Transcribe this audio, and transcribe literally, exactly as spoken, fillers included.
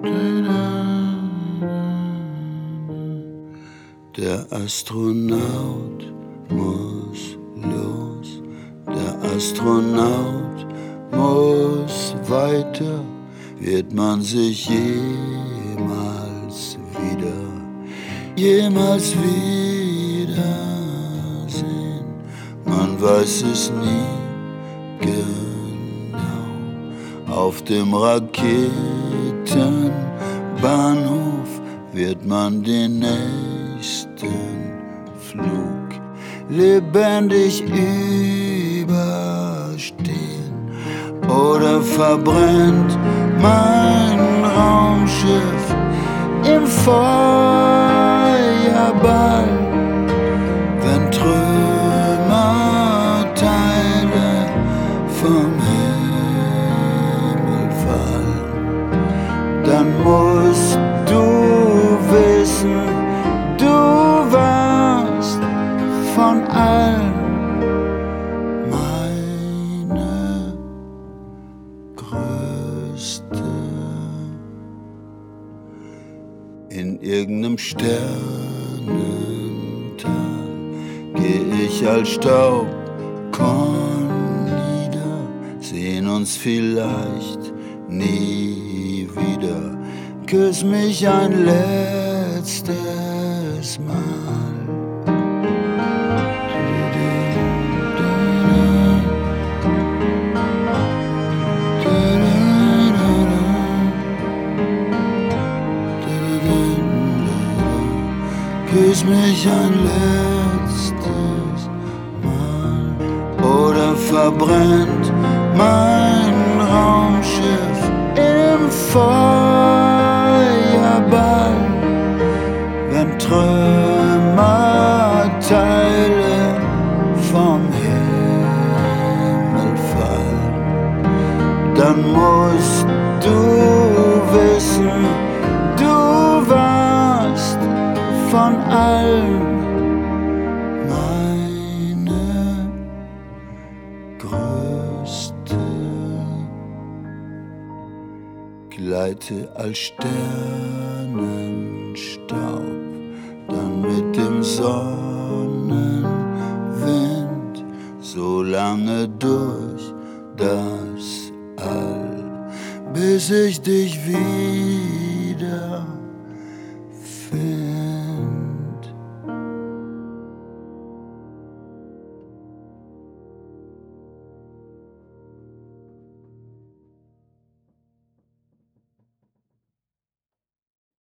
Der Astronaut muss los, der Astronaut muss weiter. Wird man sich jemals wieder, jemals wiedersehen? Man weiß es nie genau. Auf dem Raketenbahnhof wird man den nächsten Flug lebendig überstehen. Oder verbrennt mein Raumschiff im Feuerball, wenn Trümmerteile vom Himmel fallen. Dann musst du wissen, du warst von allen meine größte. In irgendeinem Sternental geh ich als Staubkorn nieder, sehen uns vielleicht nie wieder. Küss mich ein letztes Mal. Küss mich ein letztes Mal. Oder verbrennt mein Raumschiff im Feuerball, wenn Trümmerteile vom Himmel fallen. Dann musst du wissen, du warst von allen meine größte. Gleite als Sternenstaub, dann mit dem Sonnenwind so lange durch das All, bis ich dich wieder